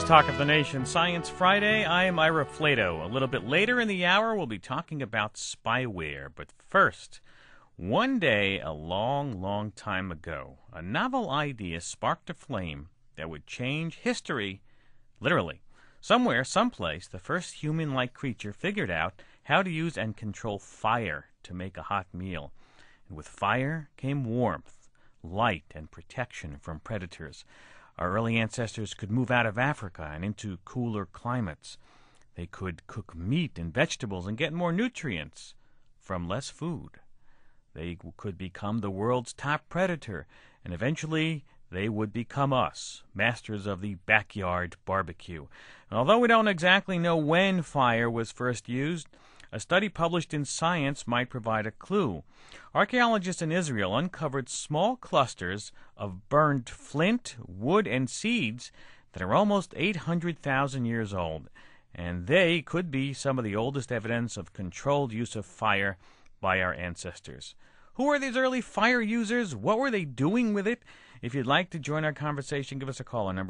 Talk of the Nation, Science Friday. I am Ira Flato. A little bit later in the hour, we'll be talking about spyware. But first, one day a long, long time ago, a novel idea sparked a flame that would change history, literally. Somewhere, someplace, the first human-like creature figured out how to use and control fire to make a hot meal. And with fire came warmth, light, and protection from predators. Our early ancestors could move out of Africa and into cooler climates. They could cook meat and vegetables and get more nutrients from less food. They could become the world's top predator, and eventually they would become us, masters of the backyard barbecue. And although we don't exactly know when fire was first used, a study published in Science might provide a clue. Archaeologists in Israel uncovered small clusters of burned flint, wood, and seeds that are almost 800,000 years old, and they could be some of the oldest evidence of controlled use of fire by our ancestors. Who are these early fire users? What were they doing with it? If you'd like to join our conversation, give us a call on number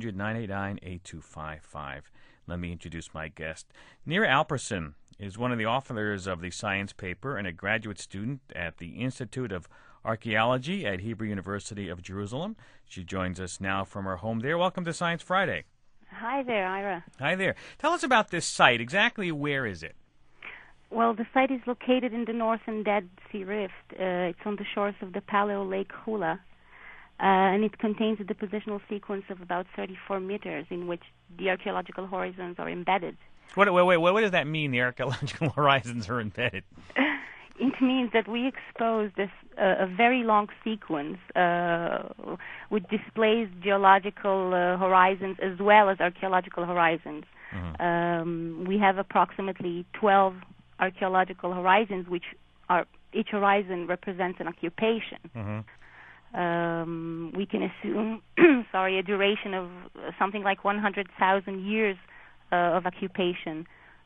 1-800-989-8255. Let me introduce my guest. Nira Alperson is one of the authors of the science paper and a graduate student at the Institute of Archaeology at Hebrew University of Jerusalem. She joins us now from her home there. Welcome to Science Friday. Hi there, Ira. Hi there. Tell us about this site. Exactly where is it? Well, the site is located in the northern Dead Sea Rift. It's on the shores of the Paleo Lake Hula, and it contains a depositional sequence of about 34 meters in which the archaeological horizons are embedded. What does that mean, the archaeological horizons are embedded? It means that we exposed a very long sequence which displays geological horizons as well as archaeological horizons. Mm-hmm. We have approximately 12 archaeological horizons, which are each horizon represents an occupation. Mm-hmm. We can assume, a duration of something like 100,000 years of occupation,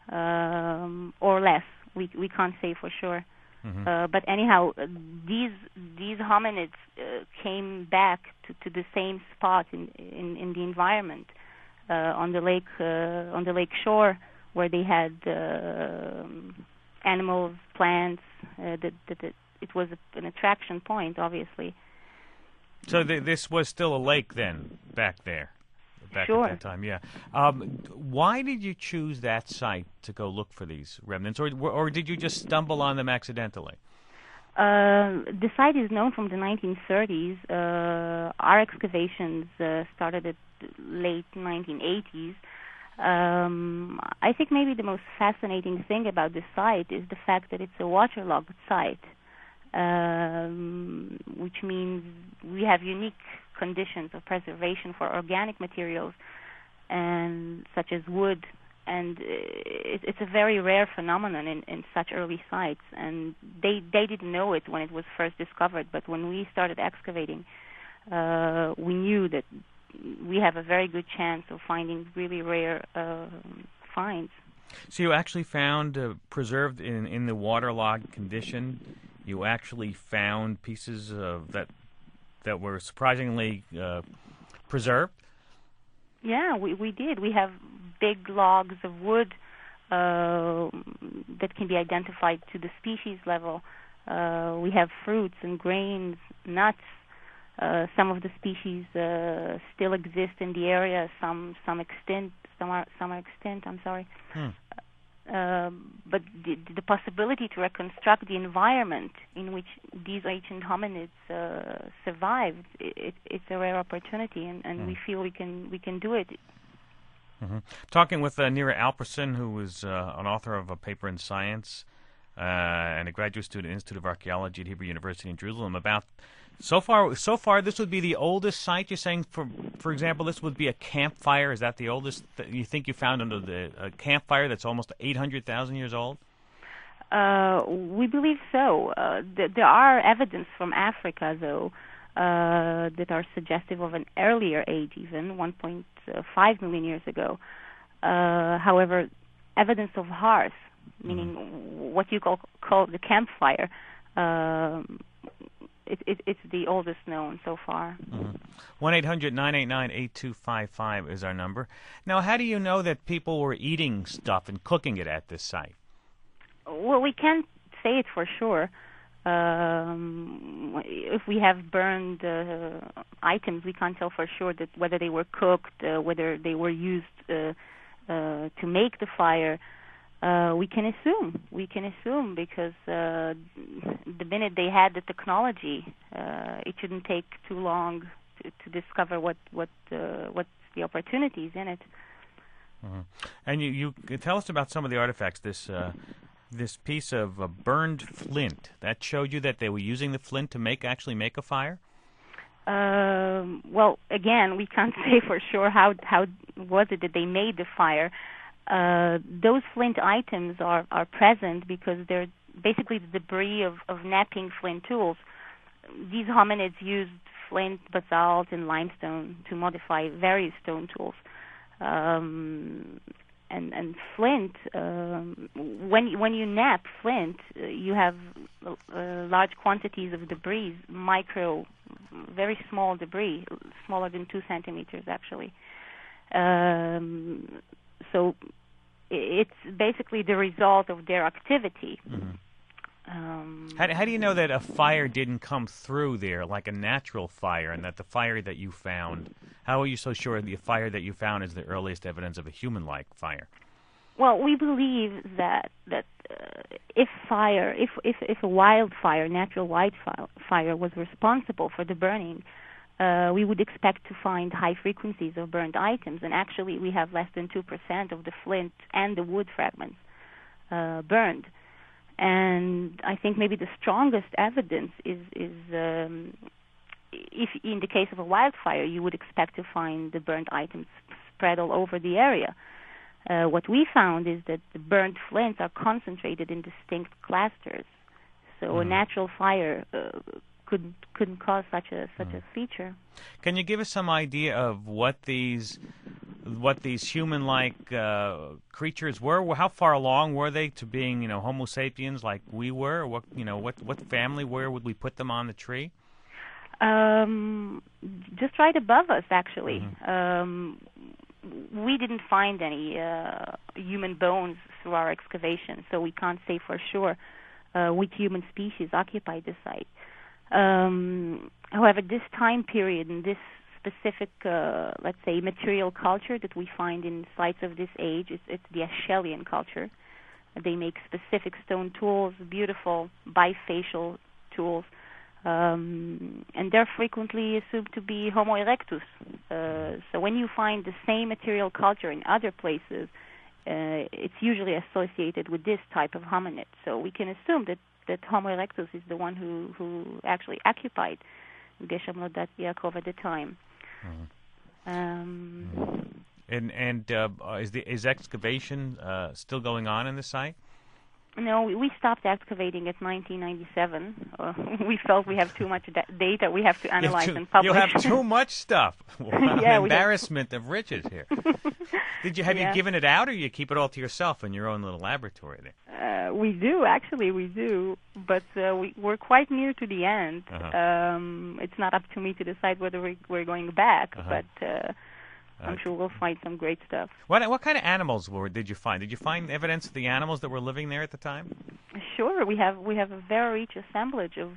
or less. We can't say for sure. Mm-hmm. But anyhow, these hominids came back to the same spot in the environment on the lake shore, where they had animals, plants. It was an attraction point, obviously. So this was still a lake then, back there? Sure. At that time, yeah. Why did you choose that site to go look for these remnants, or did you just stumble on them accidentally? The site is known from the 1930s. Our excavations started at late 1980s. I think maybe the most fascinating thing about this site is the fact that it's a waterlogged site, which means we have unique conditions of preservation for organic materials, and such as wood, and it's a very rare phenomenon in such early sites. And they didn't know it when it was first discovered, but when we started excavating, we knew that we have a very good chance of finding really rare finds. So you actually found, preserved in the waterlogged condition, you actually found pieces of that were surprisingly preserved? Yeah, we did. We have big logs of wood that can be identified to the species level. We have fruits and grains, nuts. Some of the species still exist in the area. Some extinct. Some are extinct. I'm sorry. But the possibility to reconstruct the environment in which these ancient hominids survived, it's a rare opportunity, and we feel we can do it. Mm-hmm. Talking with Nira Alperson, who is an author of a paper in Science and a graduate student at the Institute of Archaeology at Hebrew University in Jerusalem, about so far this would be the oldest site. You're saying, for example, this would be a campfire. Is that the oldest that you think you found under a campfire that's almost 800,000 years old? We believe so. There are evidence from Africa, though, that are suggestive of an earlier age, even 1.5 million years ago. However, evidence of hearth, meaning what you call the campfire, it's the oldest known so far. 1-800-989-8255 is our number. Now, how do you know that people were eating stuff and cooking it at this site? Well, we can't say it for sure. If we have burned items, we can't tell for sure that whether they were cooked, whether they were used to make the fire. We can assume because the minute they had the technology, it shouldn't take too long to discover what's the opportunities in it. Mm-hmm. And you tell us about some of the artifacts. This piece of burned flint that showed you that they were using the flint to actually make a fire. Well, again, we can't say for sure how was it that they made the fire. Those flint items are present because they're basically the debris of knapping flint tools. These hominids used flint, basalt, and limestone to modify various stone tools. And flint, when you knap flint, you have large quantities of debris, very small debris, smaller than 2 centimeters actually. So it's basically the result of their activity. Mm-hmm. How do you know that a fire didn't come through there like a natural fire, and that the fire that you found, how are you so sure the fire that you found is the earliest evidence of a human-like fire? Well, we believe that if a wildfire, natural wildfire, was responsible for the burning, we would expect to find high frequencies of burned items, and actually we have less than 2% of the flint and the wood fragments burned. And I think maybe the strongest evidence is if in the case of a wildfire, you would expect to find the burnt items spread all over the area. What we found is that the burnt flints are concentrated in distinct clusters. So a natural fire couldn't cause such a feature. Can you give us some idea of what these human-like creatures were? How far along were they to being, Homo sapiens like we were? What family? Where would we put them on the tree? Just right above us, actually. Mm-hmm. We didn't find any human bones through our excavation, so we can't say for sure which human species occupied the site. However, this time period and this specific, let's say, material culture that we find in sites of this age, it's the Acheulean culture. They make specific stone tools, beautiful bifacial tools, and they're frequently assumed to be Homo erectus. So when you find the same material culture in other places, it's usually associated with this type of hominid. So we can assume that Homo erectus is the one who actually occupied Geshem Lodat Yaakov at the time. Is excavation still going on in the site? No, we stopped excavating at 1997. We felt we have too much data we have to analyze and publish. You have too much stuff. Yeah, embarrassment of riches here. Have you given it out, or you keep it all to yourself in your own little laboratory there? We do, actually, but we're quite near to the end. It's not up to me to decide whether we're going back, but I'm sure we'll find some great stuff. What kind of animals did you find? Did you find evidence of the animals that were living there at the time? Sure, we have a very rich assemblage of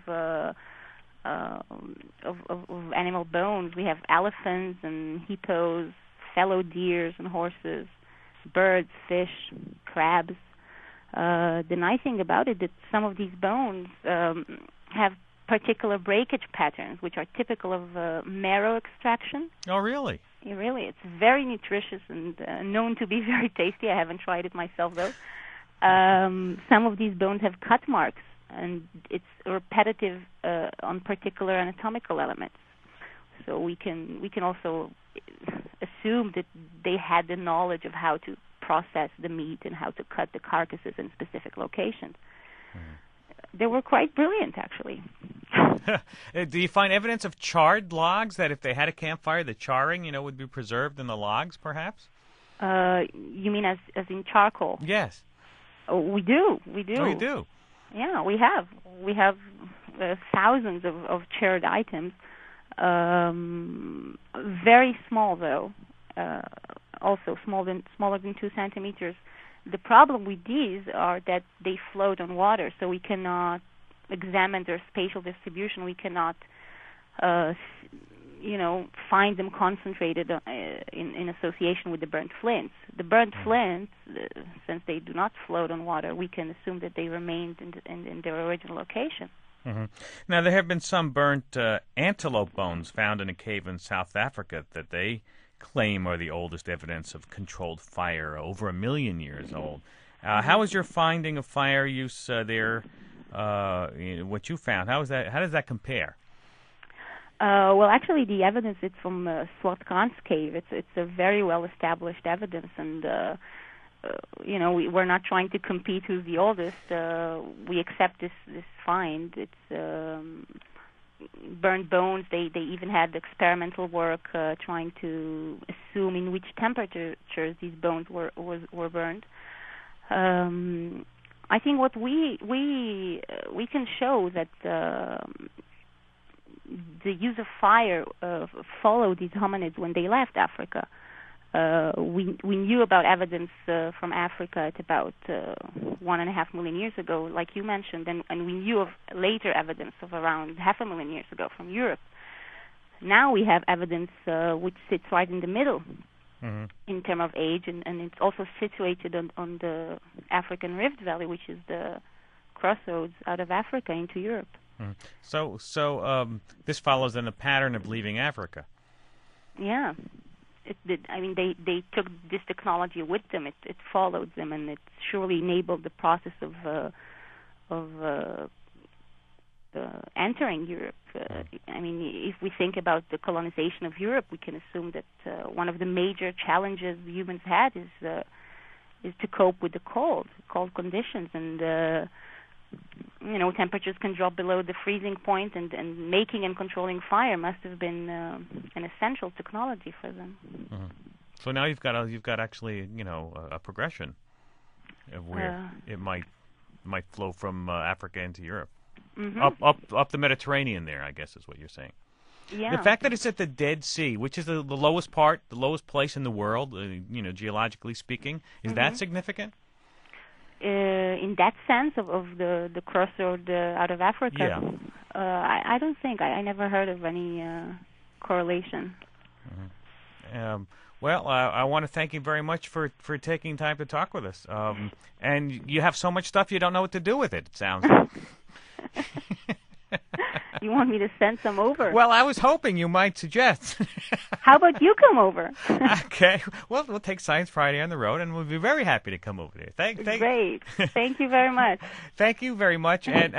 animal bones. We have elephants and hippos, fallow deers and horses, birds, fish, crabs. The nice thing about it is that some of these bones have particular breakage patterns, which are typical of marrow extraction. Oh, really? Yeah, really. It's very nutritious and known to be very tasty. I haven't tried it myself, though. Some of these bones have cut marks, and it's repetitive on particular anatomical elements. So we can also assume that they had the knowledge of how to process the meat and how to cut the carcasses in specific locations. They were quite brilliant, actually. Do you find evidence of charred logs, that if they had a campfire, the charring, would be preserved in the logs, perhaps? You mean as in charcoal? Yes. Oh, we do. Oh, you do? Yeah, we have. thousands of shared items. Very small, though. Also smaller than 2 centimeters. The problem with these are that they float on water, so we cannot examine their spatial distribution. We cannot, find them concentrated in association with the burnt flints. The burnt flints, since they do not float on water, we can assume that they remained in their original location. Mm-hmm. Now, there have been some burnt antelope bones found in a cave in South Africa that they claim are the oldest evidence of controlled fire, over 1 million years old. How is your finding of fire use there? What you found? How does that compare? Well, actually, the evidence is from Sloat-Krans cave. It's a very well-established evidence, and we're not trying to compete who's the oldest. We accept this find. It's burned bones. They even had experimental work trying to assume in which temperatures these bones were burned. I think what we can show that the use of fire followed these hominids when they left Africa. We knew about evidence from Africa at about 1.5 million years ago, like you mentioned, and we knew of later evidence of around 500,000 years ago from Europe. Now we have evidence which sits right in the middle in terms of age, and it's also situated on the African Rift Valley, which is the crossroads out of Africa into Europe. So this follows then the pattern of leaving Africa. Yeah. They took this technology with them. It followed them, and it surely enabled the process of entering Europe. If we think about the colonization of Europe, we can assume that one of the major challenges humans had is to cope with the cold conditions, and temperatures can drop below the freezing point, and making and controlling fire must have been an essential technology for them. Mm-hmm. So now you've got actually a progression of where it might flow from Africa into Europe, up the Mediterranean. There, I guess, is what you're saying. Yeah. The fact that it's at the Dead Sea, which is the lowest place in the world, geologically speaking, is that significant? In that sense of the crossroad out of Africa, I don't think. I never heard of any correlation. Mm-hmm. Well, I want to thank you very much for taking time to talk with us. And you have so much stuff you don't know what to do with it sounds like. You want me to send some over? Well, I was hoping you might suggest. How about you come over? Okay. Well, we'll take Science Friday on the road, and we'll be very happy to come over there. Great. Thank you very much. Thank you very much, and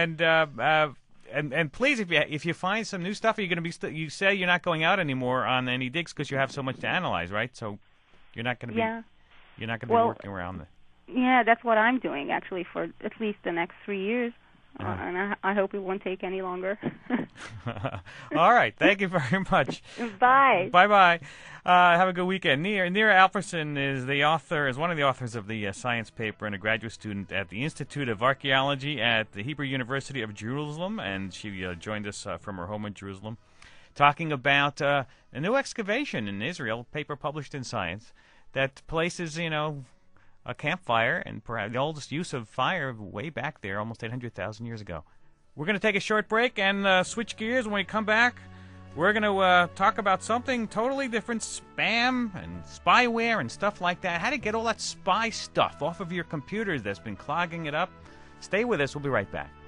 please, if you find some new stuff, are you going to be? You say you're not going out anymore on any digs because you have so much to analyze, right? So you're not going to be. Yeah. You're not going to be working around the. Yeah, that's what I'm doing actually for at least the next 3 years. And I hope it won't take any longer. All right. Thank you very much. Bye. Bye-bye. Have a good weekend. Nir Alperson is one of the authors of the science paper and a graduate student at the Institute of Archaeology at the Hebrew University of Jerusalem, and she joined us from her home in Jerusalem, talking about a new excavation in Israel, a paper published in Science, that places, a campfire, and perhaps the oldest use of fire way back there, almost 800,000 years ago. We're going to take a short break and switch gears. When we come back, we're going to talk about something totally different, spam and spyware and stuff like that. How to get all that spy stuff off of your computers that's been clogging it up. Stay with us. We'll be right back.